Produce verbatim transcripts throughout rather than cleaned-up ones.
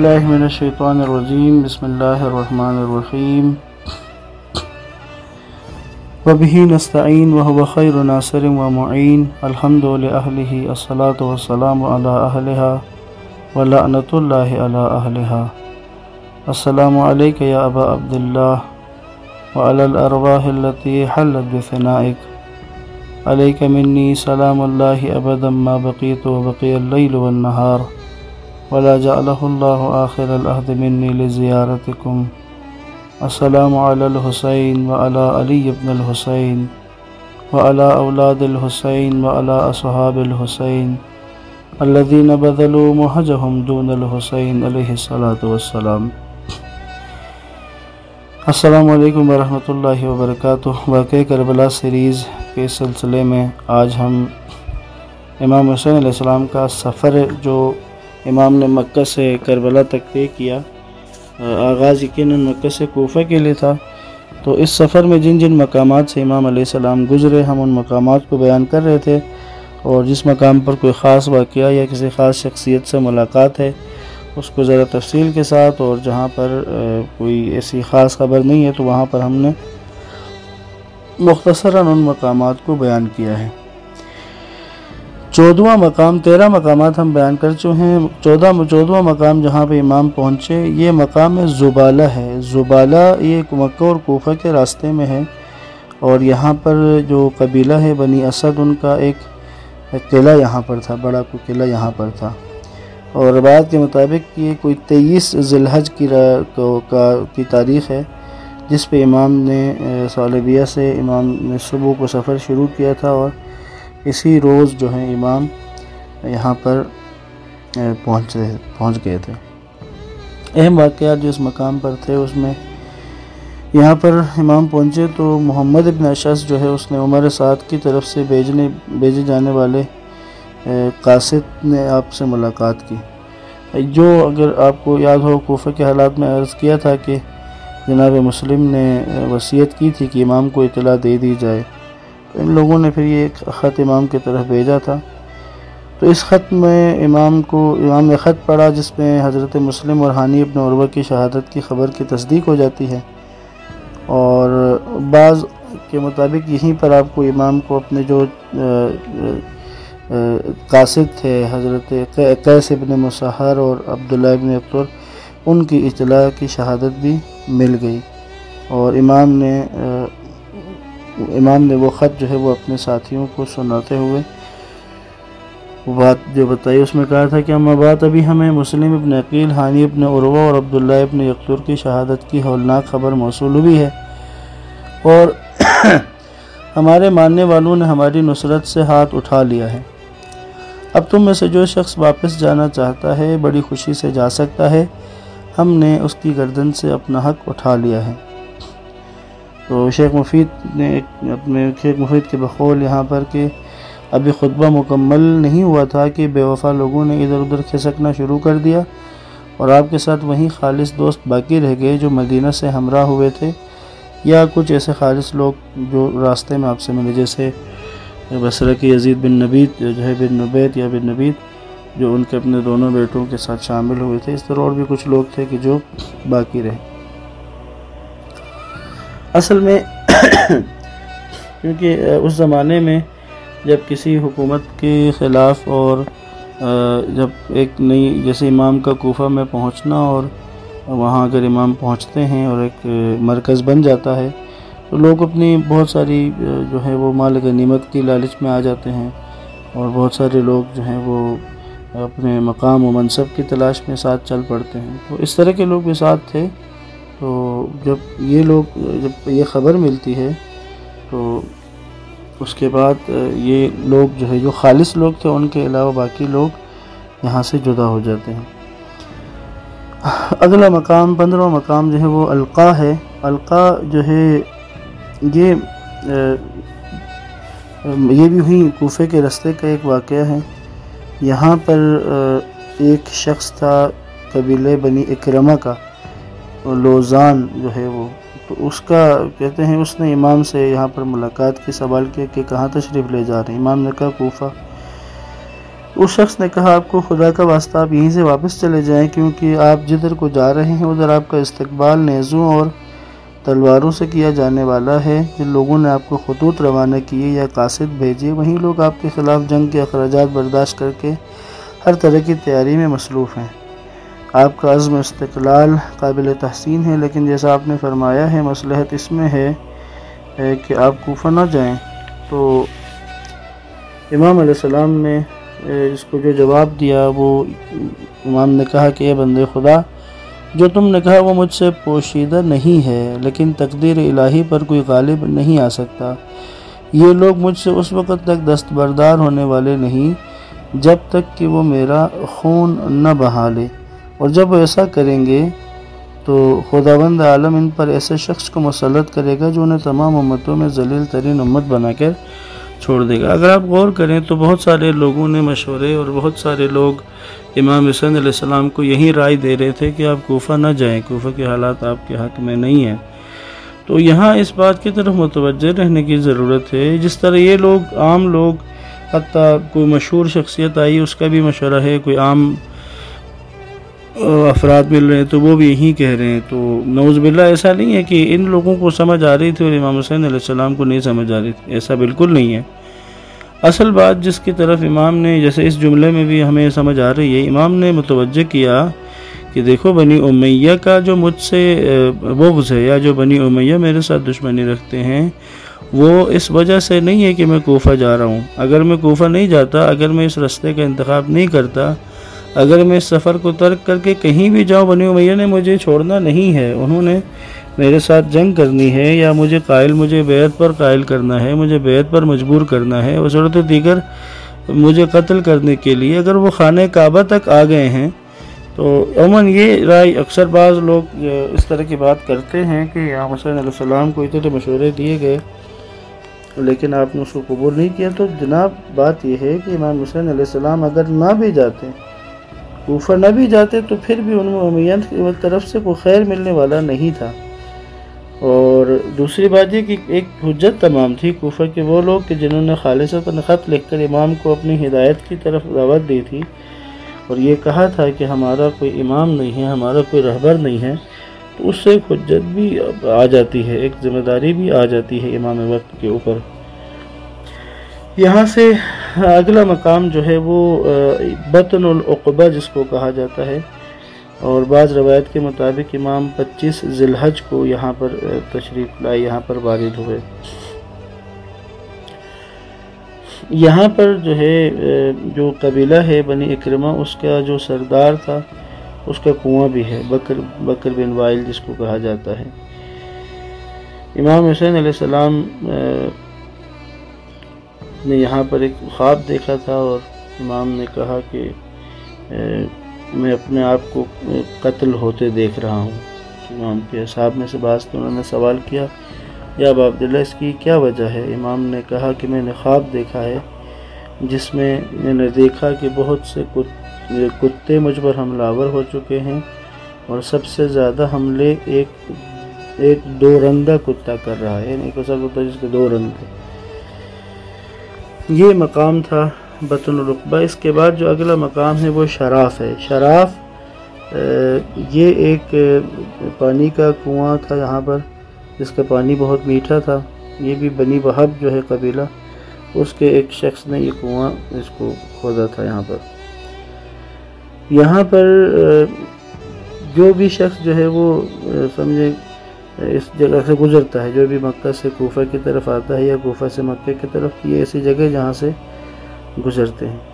باللہ من الشیطان الرجیم بسم اللہ الرحمن الرحیم وبہ نستعین وہو خیر ناصر ومعین الحمد لأہلہ الصلاۃ والسلام علی اہلہا ولعنۃ اللہ علی اہلہا السلام علیک یا ابا عبداللہ وعلی الارواح التي حلت بفنائک علیک منی سلام اللہ ابدا ما بقیت وبقی اللیل والنہار ولا جعلہ اللہ آخر العہد منی لزیارتکم السلام علی الحسین وعلی علی بن الحسین وعلی اولاد الحسین وعلی اصحاب الحسین الذین بذلوا مہجہم دون الحسین علیہ الصلاۃ والسلام۔ السلام علیکم ورحمۃ اللہ وبرکاتہ۔ واقعہ کربلا سیریز کے سلسلے میں آج ہم امام حسین علیہ السلام کا سفر جو امام نے مکہ سے کربلا تک طے کیا، آغاز یقیناً مکہ سے کوفہ کے لیے تھا، تو اس سفر میں جن جن مقامات سے امام علیہ السلام گزرے ہم ان مقامات کو بیان کر رہے تھے، اور جس مقام پر کوئی خاص واقعہ یا کسی خاص شخصیت سے ملاقات ہے اس کو ذرا تفصیل کے ساتھ، اور جہاں پر کوئی ایسی خاص خبر نہیں ہے تو وہاں پر ہم نے مختصراً ان مقامات کو بیان کیا ہے۔ چودواں مقام تیرہ مقامات ہم بیان کر چکے ہیں۔ چودہ چودواں مقام جہاں پہ امام پہنچے یہ مقام زبالہ ہے۔ زبالہ یہ مکہ اور کوفہ کے راستے میں ہے، اور یہاں پر جو قبیلہ ہے بنی اسد ان کا ایک قلعہ یہاں پر تھا، بڑا کوئی قلعہ یہاں پر تھا، اور روایت کے مطابق یہ کوئی تیئیس ذی الحج کی کی تاریخ ہے جس پہ امام نے صالبیہ سے امام نے صبح کو سفر شروع کیا تھا، اور اسی روز جو ہے امام یہاں پر پہنچ رہے پہنچ گئے تھے۔ اہم واقعات جو اس مقام پر تھے اس میں یہاں پر امام پہنچے تو محمد ابن اشعث جو ہے اس نے عمر سعد کی طرف سے بھیجنے بھیجے جانے والے قاصد نے آپ سے ملاقات کی، جو اگر آپ کو یاد ہو کوفہ کے حالات میں عرض کیا تھا کہ جناب مسلم نے وصیت کی تھی کہ امام کو اطلاع دے دی جائے، ان لوگوں نے پھر یہ ایک خط امام کی طرف بھیجا تھا۔ تو اس خط میں امام کو امام نے خط پڑھا جس میں حضرت مسلم اور ہانی ابن عروہ کی شہادت کی خبر کی تصدیق ہو جاتی ہے، اور بعض کے مطابق یہیں پر آپ کو امام کو اپنے جو قاصد تھے حضرت قیس ابن مسحر اور عبداللہ ابن عطر ان کی اطلاع کی شہادت بھی مل گئی، اور امام نے امام نے وہ خط جو ہے وہ اپنے ساتھیوں کو سناتے ہوئے وہ بات جو بتائی اس میں کہا تھا کہ اما بات ابھی ہمیں مسلم ابن عقیل، ہانی ابن عروہ اور عبداللہ ابن عطر کی شہادت کی ہولناک خبر موصول ہوئی ہے، اور ہمارے ماننے والوں نے ہماری نصرت سے ہاتھ اٹھا لیا ہے۔ اب تم میں سے جو شخص واپس جانا چاہتا ہے بڑی خوشی سے جا سکتا ہے، ہم نے اس کی گردن سے اپنا حق اٹھا لیا ہے۔ تو شیخ مفید نے اپنے شیخ مفید کے بقول یہاں پر کہ ابھی خطبہ مکمل نہیں ہوا تھا کہ بے وفا لوگوں نے ادھر ادھر کھسکنا شروع کر دیا، اور آپ کے ساتھ وہیں خالص دوست باقی رہ گئے جو مدینہ سے ہمراہ ہوئے تھے، یا کچھ ایسے خالص لوگ جو راستے میں آپ سے ملے، جیسے بصرہ کے یزید بن نبیت جو ہے بن نبیت یا بن نبیت جو ان کے اپنے دونوں بیٹوں کے ساتھ شامل ہوئے تھے، اس طرح اور بھی کچھ لوگ تھے کہ جو باقی رہے۔ اصل میں کیونکہ اس زمانے میں جب کسی حکومت کے خلاف اور جب ایک نئی جیسے امام کا کوفہ میں پہنچنا، اور وہاں اگر امام پہنچتے ہیں اور ایک مرکز بن جاتا ہے تو لوگ اپنی بہت ساری جو ہے وہ مال غنیمت کی لالچ میں آ جاتے ہیں، اور بہت سارے لوگ جو ہیں وہ اپنے مقام و منصب کی تلاش میں ساتھ چل پڑتے ہیں، تو اس طرح کے لوگ بھی ساتھ تھے۔ تو جب یہ لوگ جب یہ خبر ملتی ہے تو اس کے بعد یہ لوگ جو ہے جو خالص لوگ تھے ان کے علاوہ باقی لوگ یہاں سے جدا ہو جاتے ہیں۔ اگلا مقام پندرواں مقام جو ہے وہ القا ہے۔ القا جو ہے یہ یہ بھی ہوئی کوفے کے راستے کا ایک واقعہ ہے۔ یہاں پر ایک شخص تھا قبیلے بنی اکرمہ کا، لوزان جو ہے وہ، تو اس کا کہتے ہیں اس نے امام سے یہاں پر ملاقات کی، سوال کیا کہ کہاں تشریف لے جا رہے ہیں؟ امام نے کہا کوفہ۔ اس شخص نے کہا آپ کو خدا کا واسطہ آپ یہیں سے واپس چلے جائیں، کیونکہ آپ جدھر کو جا رہے ہیں ادھر آپ کا استقبال نیزوں اور تلواروں سے کیا جانے والا ہے۔ جن لوگوں نے آپ کو خطوط روانہ کیے یا قاصد بھیجے، وہیں لوگ آپ کے خلاف جنگ کے اخراجات برداشت کر کے ہر طرح کی تیاری میں مصروف ہیں۔ آپ کا عزم استقلال قابل تحسین ہے، لیکن جیسا آپ نے فرمایا ہے مصلحت اس میں ہے کہ آپ کوفہ نہ جائیں۔ تو امام علیہ السلام نے اس کو جو جواب دیا، وہ امام نے کہا کہ اے بندے خدا، جو تم نے کہا وہ مجھ سے پوشیدہ نہیں ہے، لیکن تقدیر الہی پر کوئی غالب نہیں آ سکتا۔ یہ لوگ مجھ سے اس وقت تک دستبردار ہونے والے نہیں جب تک کہ وہ میرا خون نہ بہا لے، اور جب وہ ایسا کریں گے تو خداوند عالم ان پر ایسے شخص کو مسلط کرے گا جو انہیں تمام امتوں میں ذلیل ترین امت بنا کر چھوڑ دے گا۔ اگر آپ غور کریں تو بہت سارے لوگوں نے مشورے اور بہت سارے لوگ امام حسین علیہ السلام کو یہی رائے دے رہے تھے کہ آپ کوفہ نہ جائیں، کوفہ کے حالات آپ کے حق میں نہیں ہیں۔ تو یہاں اس بات کی طرف متوجہ رہنے کی ضرورت ہے، جس طرح یہ لوگ عام لوگ، حتیٰ کوئی مشہور شخصیت آئی اس کا بھی مشورہ ہے، کوئی عام افراد مل رہے ہیں تو وہ بھی یہی کہہ رہے ہیں۔ تو نعوذ باللہ ایسا نہیں ہے کہ ان لوگوں کو سمجھ آ رہی تھی اور امام حسین علیہ السلام کو نہیں سمجھ آ رہی تھی، ایسا بالکل نہیں ہے۔ اصل بات جس کی طرف امام نے، جیسے اس جملے میں بھی ہمیں سمجھ آ رہی ہے، امام نے متوجہ کیا کہ دیکھو بنی امیہ کا جو مجھ سے بغض ہے، یا جو بنی امیہ میرے ساتھ دشمنی رکھتے ہیں، وہ اس وجہ سے نہیں ہے کہ میں کوفہ جا رہا ہوں۔ اگر میں کوفہ نہیں جاتا، اگر میں اس راستے کا انتخاب نہیں کرتا، اگر میں اس سفر کو ترک کر کے کہیں بھی جاؤں، بنی امیہ نے مجھے چھوڑنا نہیں ہے، انہوں نے میرے ساتھ جنگ کرنی ہے، یا مجھے قائل مجھے بیعت پر قائل کرنا ہے، مجھے بیعت پر مجبور کرنا ہے، اور صورت دیگر مجھے قتل کرنے کے لیے اگر وہ خانہ کعبہ تک آ گئے ہیں۔ تو عموماً یہ رائے اکثر بعض لوگ اس طرح کی بات کرتے ہیں کہ امام حسین علیہ السلام کو اتنے مشورے دیے گئے لیکن آپ نے اس کو قبول نہیں کیا۔ تو جناب بات یہ ہے کہ امام حسین علیہ السلام اگر نہ بھی جاتے، کوفہ نہ بھی جاتے، تو پھر بھی ان امیہ کی طرف سے کوئی خیر ملنے والا نہیں تھا۔ اور دوسری بات یہ کہ ایک حجت تمام تھی کوفہ کے وہ لوگ کہ جنہوں نے خالصتاً خط لکھ کر امام کو اپنی ہدایت کی طرف دعوت دی تھی، اور یہ کہا تھا کہ ہمارا کوئی امام نہیں ہے، ہمارا کوئی رہبر نہیں ہے، تو اس سے ایک حجت بھی آ جاتی ہے، ایک ذمہ داری بھی آ جاتی ہے امام وقت کے اوپر۔ یہاں سے اگلا مقام جو ہے وہ بطن العقبہ جس کو کہا جاتا ہے، اور بعض روایت کے مطابق امام پچیس ذی الحج کو یہاں پر تشریف لائے، یہاں پر وارد ہوئے۔ یہاں پر جو ہے جو قبیلہ ہے بنی اکرمہ، اس کا جو سردار تھا اس کا کنواں بھی ہے، بکر بکر بن وائل جس کو کہا جاتا ہے۔ امام حسین علیہ السلام نے یہاں پر ایک خواب دیکھا تھا، اور امام نے کہا کہ میں اپنے آپ کو قتل ہوتے دیکھ رہا ہوں۔ امام کے اصحاب میں سے بعض تو انہوں نے سوال کیا، یا ابا عبداللہ اس کی کیا وجہ ہے؟ امام نے کہا کہ میں نے خواب دیکھا ہے جس میں میں نے دیکھا کہ بہت سے کتے مجھ پر حملہ آور ہو چکے ہیں، اور سب سے زیادہ حملے ایک ایک دو رنگا کتا کر رہا ہے، یعنی ایک ایسا کتا جس کے دو رنگ تھے۔ یہ مقام تھا بطن العقبہ۔ اس کے بعد جو اگلا مقام ہے وہ شراف ہے۔ شراف یہ ایک پانی کا کنواں تھا یہاں پر، جس کا پانی بہت میٹھا تھا۔ یہ بھی بنی وہب جو ہے قبیلہ، اس کے ایک شخص نے یہ کنواں اس کو کھودا تھا یہاں پر۔ یہاں پر جو بھی شخص جو ہے وہ سمجھے اس جگہ سے گزرتا ہے، جو بھی مکہ سے کوفہ کی طرف آتا ہے یا کوفہ سے مکہ کی طرف، یہ ایسی جگہ جہاں سے گزرتے ہیں۔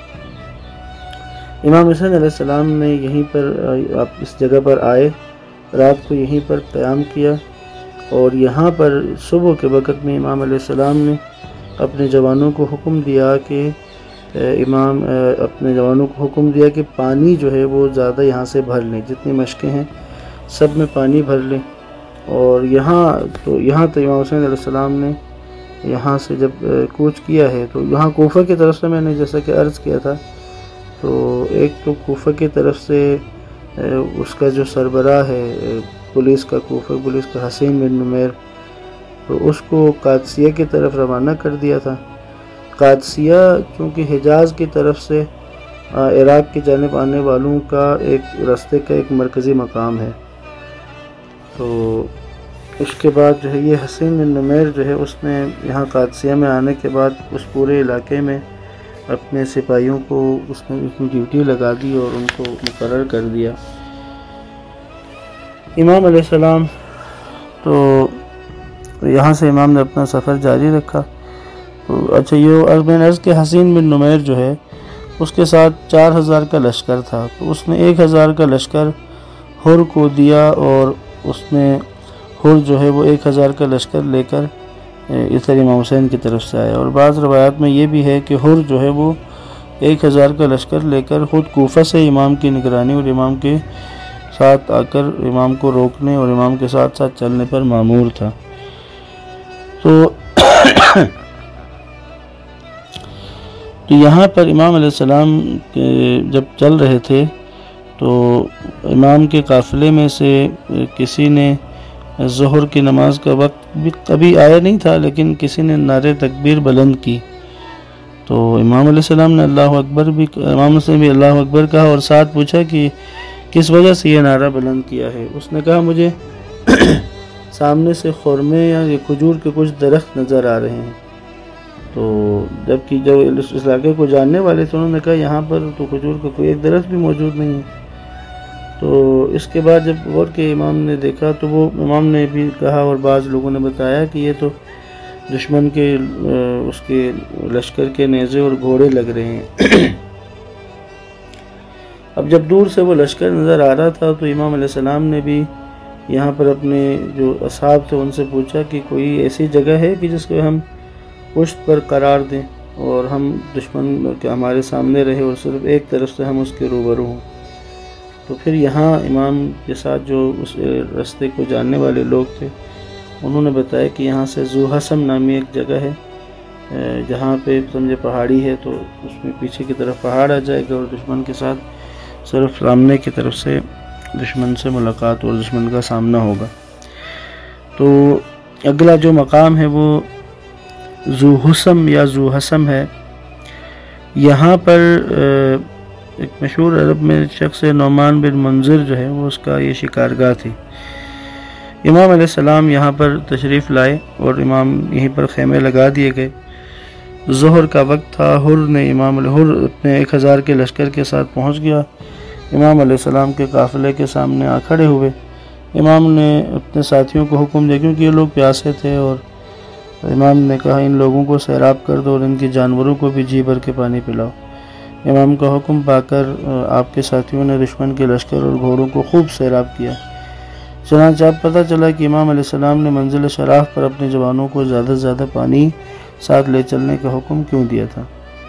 امام حسین علیہ السلام نے یہیں پر آپ اس جگہ پر آئے، رات کو یہیں پر قیام کیا، اور یہاں پر صبح کے وقت میں امام علیہ السلام نے اپنے جوانوں کو حکم دیا کہ امام اپنے جوانوں کو حکم دیا کہ پانی جو ہے وہ زیادہ یہاں سے بھر لیں، جتنی مشقیں ہیں سب میں پانی بھر لیں۔ اور یہاں تو یہاں تو امام حسین علیہ السلام نے یہاں سے جب کوچ کیا ہے تو یہاں کوفہ کی طرف سے میں نے جیسا کہ عرض کیا تھا، تو ایک تو کوفہ کی طرف سے اس کا جو سربراہ ہے پولیس کا، کوفہ پولیس کا حسین بن نمیر، تو اس کو قادسیہ کی طرف روانہ کر دیا تھا، قادسیہ چونکہ حجاز کی طرف سے عراق کی جانب آنے والوں کا ایک راستے کا ایک مرکزی مقام ہے، تو اس کے بعد جو ہے یہ حسین بن نمیر جو ہے اس نے یہاں قادسیہ میں آنے کے بعد اس پورے علاقے میں اپنے سپاہیوں کو اس نے اپنی ڈیوٹی لگا دی اور ان کو مقرر کر دیا۔ امام علیہ السلام تو یہاں سے امام نے اپنا سفر جاری رکھا۔ تو اچھا یہ میں نے عرض کہ حسین بن نمیر جو ہے اس کے ساتھ چار ہزار کا لشکر تھا، تو اس نے ایک ہزار کا لشکر حر کو دیا اور اس نے حر جو ہے وہ ایک ہزار کا لشکر لے کر اس طرح امام حسین کی طرف سے آیا۔ اور بعض روایات میں یہ بھی ہے کہ حر جو ہے وہ ایک ہزار کا لشکر لے کر خود کوفہ سے امام کی نگرانی اور امام کے ساتھ آ کر امام کو روکنے اور امام کے ساتھ ساتھ چلنے پر مامور تھا۔ تو تو یہاں پر امام علیہ السلام کے جب چل رہے تھے تو امام کے قافلے میں سے کسی نے ظہر کی نماز کا وقت بھی کبھی آیا نہیں تھا، لیکن کسی نے نعرہ تکبیر بلند کی، تو امام علیہ السلام نے اللہ اکبر بھی امام نے بھی اللہ اکبر کہا اور ساتھ پوچھا کہ کس وجہ سے یہ نعرہ بلند کیا ہے۔ اس نے کہا مجھے سامنے سے خرمے یا یہ کھجور کے کچھ درخت نظر آ رہے ہیں، تو جبکہ جو اس علاقے کو جاننے والے تھے انہوں نے کہا یہاں پر تو کھجور کا کوئی ایک درخت بھی موجود نہیں ہے۔ تو اس کے بعد جب غور کے امام نے دیکھا تو وہ امام نے بھی کہا اور بعض لوگوں نے بتایا کہ یہ تو دشمن کے اس کے لشکر کے نیزے اور گھوڑے لگ رہے ہیں۔ اب جب دور سے وہ لشکر نظر آ رہا تھا تو امام علیہ السلام نے بھی یہاں پر اپنے جو اصحاب تھے ان سے پوچھا کہ کوئی ایسی جگہ ہے کہ جس کو ہم پشت پر قرار دیں اور ہم دشمن کے ہمارے سامنے رہے اور صرف ایک طرف سے ہم اس کے روبرو ہوں۔ تو پھر یہاں امام کے ساتھ جو اس راستے کو جاننے والے لوگ تھے انہوں نے بتایا کہ یہاں سے ذو حسم نامی ایک جگہ ہے جہاں پہ سمجھے پہاڑی ہے، تو اس میں پیچھے کی طرف پہاڑ آ جائے گا اور دشمن کے ساتھ صرف سامنے کی طرف سے دشمن سے ملاقات اور دشمن کا سامنا ہوگا۔ تو اگلا جو مقام ہے وہ ذو حسم یا ذو حسم ہے۔ یہاں پر ایک مشہور عرب میں شخص نعمان بن منذر جو ہے وہ اس کا یہ شکارگاہ تھی۔ امام علیہ السلام یہاں پر تشریف لائے اور امام یہیں پر خیمے لگا دیے گئے۔ ظہر کا وقت تھا، حر نے امام علیہ حر اپنے ایک ہزار کے لشکر کے ساتھ پہنچ گیا، امام علیہ السلام کے قافلے کے سامنے آ کھڑے ہوئے۔ امام نے اپنے ساتھیوں کو حکم دیا کیونکہ یہ لوگ پیاسے تھے، اور امام نے کہا ان لوگوں کو سیراب کر دو اور ان کے جانوروں کو بھی جی بھر کے پانی پلاؤ۔ امام کا حکم پا کر آپ کے ساتھیوں نے دشمن کے لشکر اور گھوڑوں کو خوب سیراب کیا۔ چنانچہ اب پتہ چلا کہ امام علیہ السلام نے منزل شراف پر اپنے جوانوں کو زیادہ سے زیادہ پانی ساتھ لے چلنے کا حکم کیوں دیا تھا۔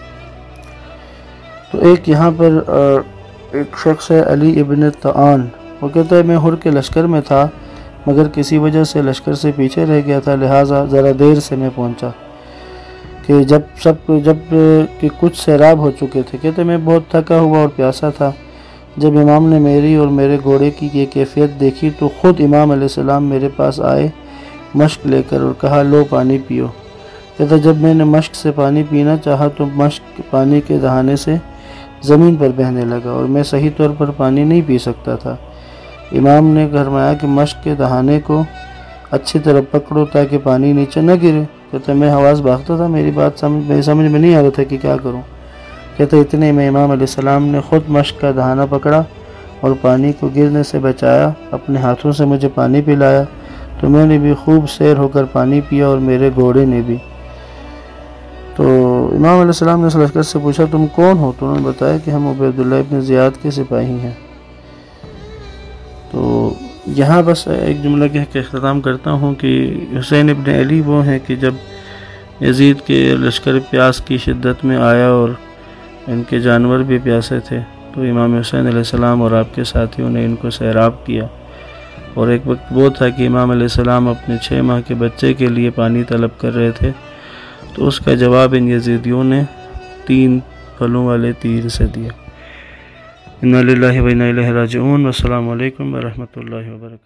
تو ایک یہاں پر ایک شخص ہے علی ابن طعان، وہ کہتا ہے میں حر کے لشکر میں تھا مگر کسی وجہ سے لشکر سے پیچھے رہ گیا تھا، لہٰذا ذرا دیر سے میں پہنچا کہ جب سب جب کہ کچھ سیراب ہو چکے تھے۔ کہتے میں بہت تھکا ہوا اور پیاسا تھا۔ جب امام نے میری اور میرے گھوڑے کی یہ کیفیت دیکھی تو خود امام علیہ السلام میرے پاس آئے مشک لے کر اور کہا لو پانی پیو۔ کہتا جب میں نے مشک سے پانی پینا چاہا تو مشک پانی کے دہانے سے زمین پر بہنے لگا اور میں صحیح طور پر پانی نہیں پی سکتا تھا۔ امام نے فرمایا کہ مشک کے دہانے کو اچھی طرح پکڑو تاکہ پانی نیچے نہ گرے۔ کہتا میں حواس باختہ تھا، میری بات سمجھ میری سمجھ میں نہیں آ رہا تھا کہ کیا کروں۔ کہتا اتنے میں امام علیہ السلام نے خود مشک کا دہانہ پکڑا اور پانی کو گرنے سے بچایا، اپنے ہاتھوں سے مجھے پانی پلایا، تو میں نے بھی خوب سیر ہو کر پانی پیا اور میرے گھوڑے نے بھی۔ تو امام علیہ السلام نے اس لشکر سے پوچھا تم کون ہو؟ تو انہوں نے بتایا کہ ہم عبیداللہ ابن زیاد کے سپاہی ہیں۔ تو یہاں بس ایک جملہ کہہ کے اختتام کرتا ہوں کہ حسین ابن علی وہ ہیں کہ جب یزید کے لشکر پیاس کی شدت میں آیا اور ان کے جانور بھی پیاسے تھے تو امام حسین علیہ السلام اور آپ کے ساتھیوں نے ان کو سیراب کیا، اور ایک وقت وہ تھا کہ امام علیہ السلام اپنے چھ ماہ کے بچے کے لیے پانی طلب کر رہے تھے، تو اس کا جواب ان یزیدیوں نے تین پھلوں والے تیر سے دیا۔ انا للہ و انا الیہ راجعون، والسلام علیکم ورحمۃ اللہ وبرکاتہ۔